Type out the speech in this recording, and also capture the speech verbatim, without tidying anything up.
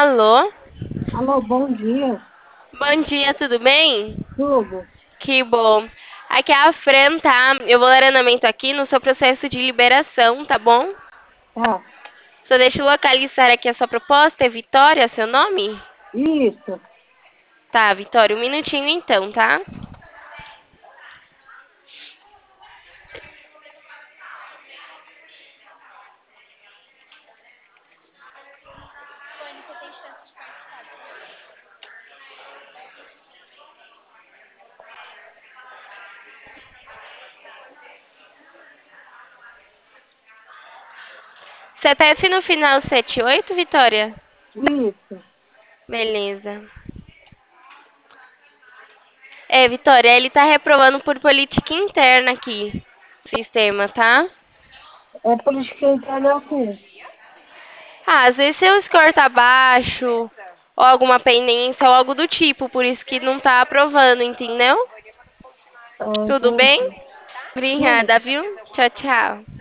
Alô? Alô, bom dia. Bom dia, tudo bem? Tudo? Que bom. Aqui é a Fran, tá? Eu vou dar andamento aqui no seu processo de liberação, tá bom? Tá. Só deixa eu localizar aqui a sua proposta. É Vitória, seu nome? Isso. Tá, Vitória, um minutinho então, tá? C P F no final setenta e oito, Vitória? Isso. Beleza. É, Vitória, ele tá reprovando por política interna aqui, sistema, tá? É por isso que eu quero o quê? Ah, às vezes seu score tá baixo, ou alguma pendência, ou algo do tipo, por isso que não tá aprovando, entendeu? Ah, Tudo bem? entendi. Sim. Obrigada, viu? Tchau, tchau.